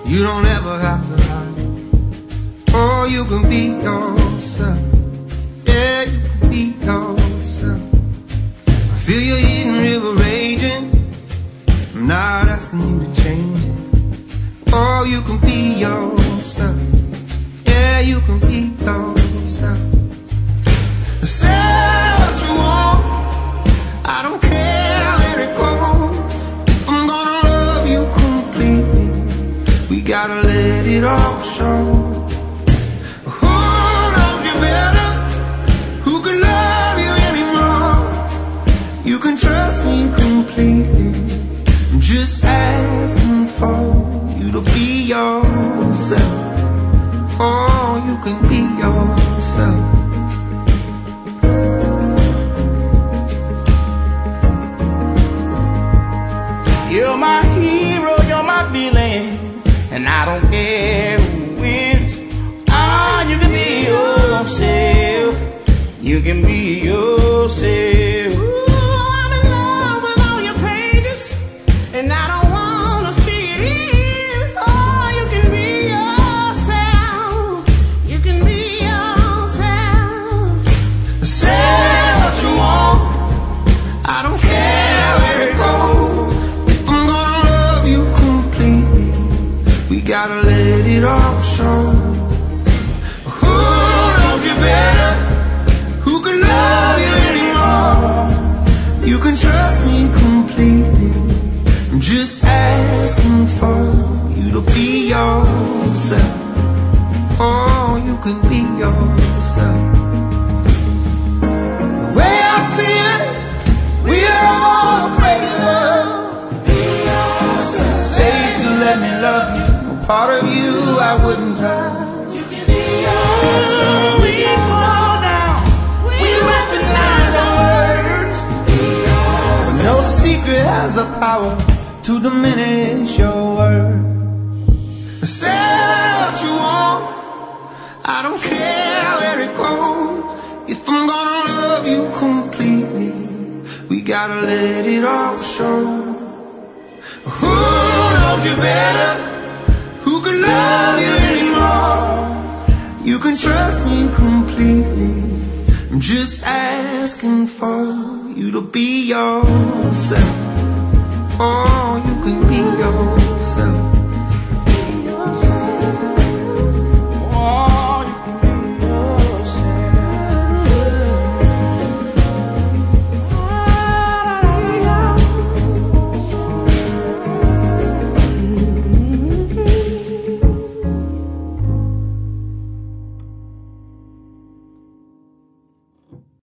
You don't ever have to lie. Oh, you can be yourself. Yeah, you can be yourself. I feel your hidden river raging. I'm not asking you to change it. Oh, you can be yourself. Yeah, you can be yourself. Say what you want, I don't care where it goes. If I'm gonna love you completely, we gotta let it all show. Who knows you better? Who can love you anymore? You can trust me completely. I'm just asking for you to be yourself. Oh, you can be yourself. You're my hero, you're my villain, and I don't care who wins. Ah, you can be yourself. You can be yourself. Ooh, I'm in love with all your pages, and I don't wanna see it here. Oh, you can be yourself. You can be yourself. Say what you want, I don't care where it goes. We gotta let it all show. Who knows you better? Who can love you anymore? You can trust me completely. I'm just asking for you to be yourself. Oh, you can be yourself. The way I see it, we are all afraid of love. It's safe to let me love you. Part of you I wouldn't touch. You can be yourself. We fall down. We recognize our words. No secret has the power to diminish your worth. Say what you want, I don't care where it goes. If I'm gonna love you completely, we gotta let it all show. Who knows you better? Who can love you anymore? You can trust me completely. I'm just asking for you to be yourself. Oh, you can be yourself.